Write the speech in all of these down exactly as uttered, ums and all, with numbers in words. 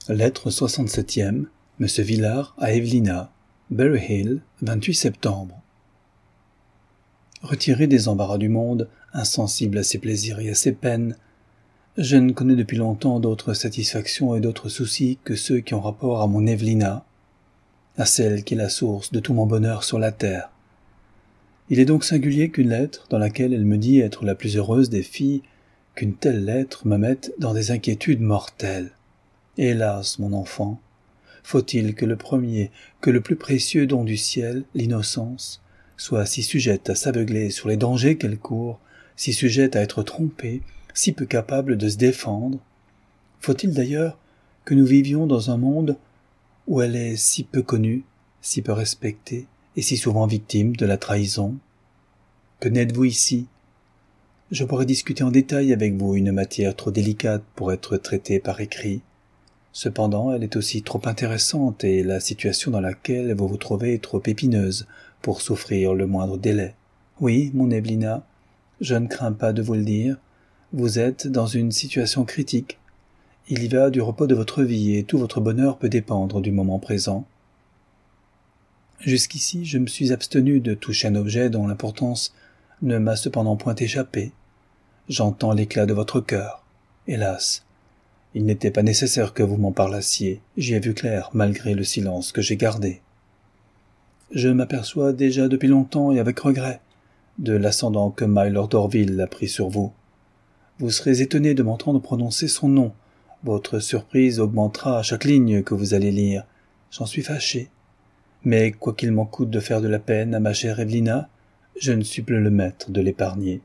Lettre soixante-septième, Monsieur Villard à Evelina, Berry Hill, vingt-huit septembre. Retiré des embarras du monde, insensible à ses plaisirs et à ses peines, je ne connais depuis longtemps d'autres satisfactions et d'autres soucis que ceux qui ont rapport à mon Evelina, à celle qui est la source de tout mon bonheur sur la terre. Il est donc singulier qu'une lettre, dans laquelle elle me dit être la plus heureuse des filles, qu'une telle lettre me mette dans des inquiétudes mortelles. Hélas, mon enfant, faut-il que le premier, que le plus précieux don du ciel, l'innocence, soit si sujette à s'aveugler sur les dangers qu'elle court, si sujette à être trompée, si peu capable de se défendre? Faut-il d'ailleurs que nous vivions dans un monde où elle est si peu connue, si peu respectée, et si souvent victime de la trahison? Que n'êtes-vous ici? Je pourrais discuter en détail avec vous une matière trop délicate pour être traitée par écrit. Cependant, elle est aussi trop intéressante et la situation dans laquelle vous vous trouvez est trop épineuse pour souffrir le moindre délai. Oui, mon Evelina, je ne crains pas de vous le dire, vous êtes dans une situation critique. Il y va du repos de votre vie et tout votre bonheur peut dépendre du moment présent. Jusqu'ici, je me suis abstenu de toucher un objet dont l'importance ne m'a cependant point échappé. J'entends l'éclat de votre cœur. Hélas, il n'était pas nécessaire que vous m'en parlassiez, j'y ai vu clair, malgré le silence que j'ai gardé. Je m'aperçois déjà depuis longtemps et avec regret de l'ascendant que Mylord Orville a pris sur vous. Vous serez étonné de m'entendre prononcer son nom. Votre surprise augmentera à chaque ligne que vous allez lire. J'en suis fâché. Mais quoiqu'il m'en coûte de faire de la peine à ma chère Evelina, je ne suis plus le maître de l'épargner.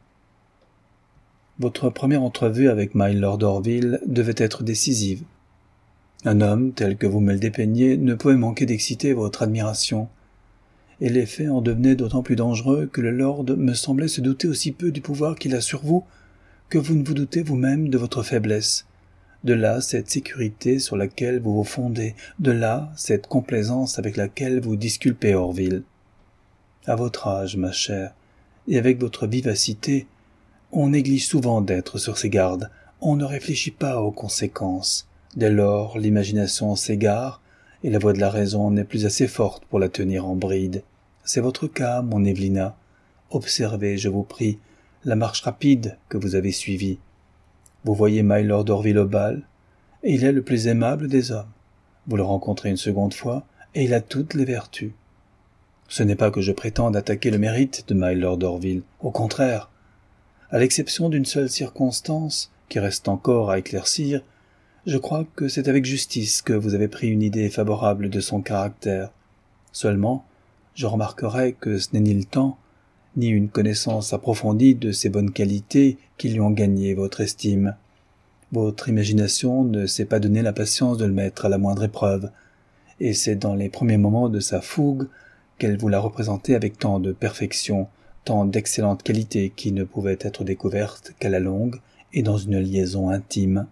Votre première entrevue avec Mylord Orville devait être décisive. Un homme, tel que vous me le dépeignez, ne pouvait manquer d'exciter votre admiration, et l'effet en devenait d'autant plus dangereux que le lord me semblait se douter aussi peu du pouvoir qu'il a sur vous que vous ne vous doutez vous-même de votre faiblesse. De là cette sécurité sur laquelle vous vous fondez, de là cette complaisance avec laquelle vous disculpez Orville. À votre âge, ma chère, et avec votre vivacité, on néglige souvent d'être sur ses gardes, on ne réfléchit pas aux conséquences. Dès lors, l'imagination s'égare, et la voix de la raison n'est plus assez forte pour la tenir en bride. C'est votre cas, mon Evelina. Observez, je vous prie, la marche rapide que vous avez suivie. Vous voyez Mylord Orville au bal, et il est le plus aimable des hommes. Vous le rencontrez une seconde fois, et il a toutes les vertus. Ce n'est pas que je prétende attaquer le mérite de Mylord Orville, au contraire. À l'exception d'une seule circonstance, qui reste encore à éclaircir, je crois que c'est avec justice que vous avez pris une idée favorable de son caractère. Seulement, je remarquerai que ce n'est ni le temps, ni une connaissance approfondie de ses bonnes qualités qui lui ont gagné votre estime. Votre imagination ne s'est pas donné la patience de le mettre à la moindre épreuve, et c'est dans les premiers moments de sa fougue qu'elle vous l'a représenté avec tant de perfection, tant d'excellentes qualités qui ne pouvaient être découvertes qu'à la longue et dans une liaison intime.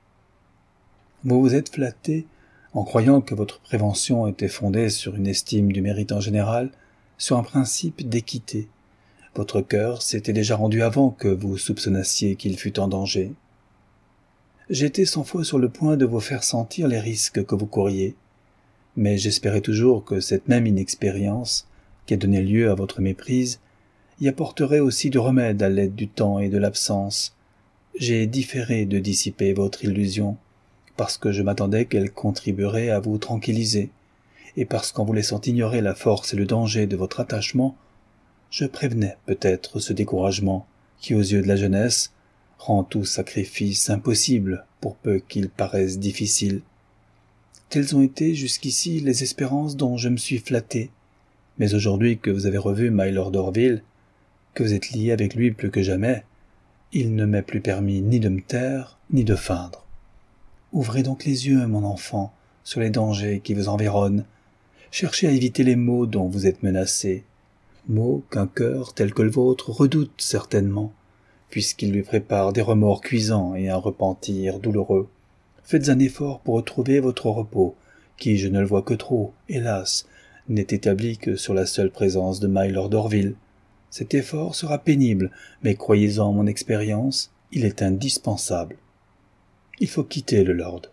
Vous vous êtes flatté en croyant que votre prévention était fondée sur une estime du mérite en général, sur un principe d'équité. Votre cœur s'était déjà rendu avant que vous soupçonnassiez qu'il fût en danger. J'étais cent fois sur le point de vous faire sentir les risques que vous couriez, mais j'espérais toujours que cette même inexpérience, qui a donné lieu à votre méprise, y apporterait aussi du remède à l'aide du temps et de l'absence. J'ai différé de dissiper votre illusion, parce que je m'attendais qu'elle contribuerait à vous tranquilliser, et parce qu'en vous laissant ignorer la force et le danger de votre attachement, je prévenais peut-être ce découragement qui, aux yeux de la jeunesse, rend tout sacrifice impossible pour peu qu'il paraisse difficile. Telles ont été jusqu'ici les espérances dont je me suis flatté, mais aujourd'hui que vous avez revu Mylord Orville, que vous êtes lié avec lui plus que jamais, il ne m'est plus permis ni de me taire, ni de feindre. Ouvrez donc les yeux, mon enfant, sur les dangers qui vous environnent. Cherchez à éviter les maux dont vous êtes menacé, maux qu'un cœur tel que le vôtre redoute certainement, puisqu'il lui prépare des remords cuisants et un repentir douloureux. Faites un effort pour retrouver votre repos, qui, je ne le vois que trop, hélas, n'est établi que sur la seule présence de Mylord Orville. Cet effort sera pénible, mais croyez-en mon expérience, il est indispensable. Il faut quitter le lord.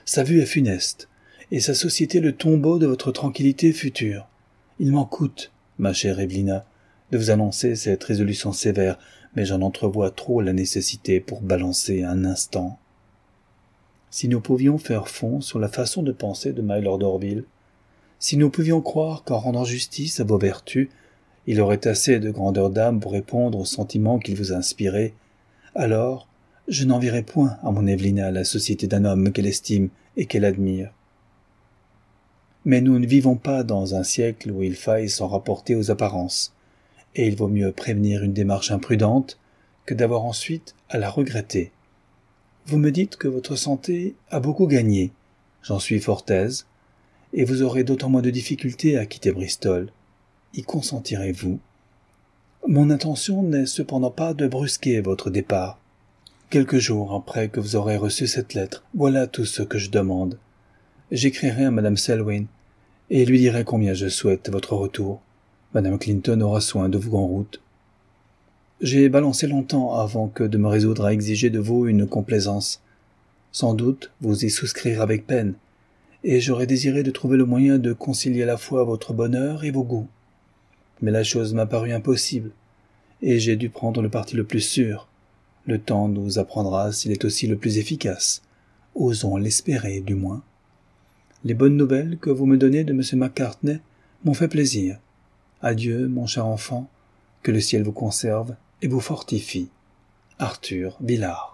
Sa vue est funeste, et sa société le tombeau de votre tranquillité future. Il m'en coûte, ma chère Evelina, de vous annoncer cette résolution sévère, mais j'en entrevois trop la nécessité pour balancer un instant. Si nous pouvions faire fond sur la façon de penser de Mylord Orville, si nous pouvions croire qu'en rendant justice à vos vertus, il aurait assez de grandeur d'âme pour répondre aux sentiments qu'il vous a inspirés, alors je n'envierais point à mon Evelina la société d'un homme qu'elle estime et qu'elle admire. Mais nous ne vivons pas dans un siècle où il faille s'en rapporter aux apparences, et il vaut mieux prévenir une démarche imprudente que d'avoir ensuite à la regretter. Vous me dites que votre santé a beaucoup gagné, j'en suis fort aise, et vous aurez d'autant moins de difficultés à quitter Bristol. Y consentirez-vous? Mon intention n'est cependant pas de brusquer votre départ. Quelques jours après que vous aurez reçu cette lettre, voilà tout ce que je demande. J'écrirai à Madame Selwyn, et lui dirai combien je souhaite votre retour. Madame Clinton aura soin de vous en route. J'ai balancé longtemps avant que de me résoudre à exiger de vous une complaisance. Sans doute vous y souscrire avec peine, et j'aurais désiré de trouver le moyen de concilier à la fois votre bonheur et vos goûts. Mais la chose m'a paru impossible, et j'ai dû prendre le parti le plus sûr. Le temps nous apprendra s'il est aussi le plus efficace. Osons l'espérer, du moins. Les bonnes nouvelles que vous me donnez de M. Macartney m'ont fait plaisir. Adieu, mon cher enfant, que le ciel vous conserve et vous fortifie. Arthur Villard.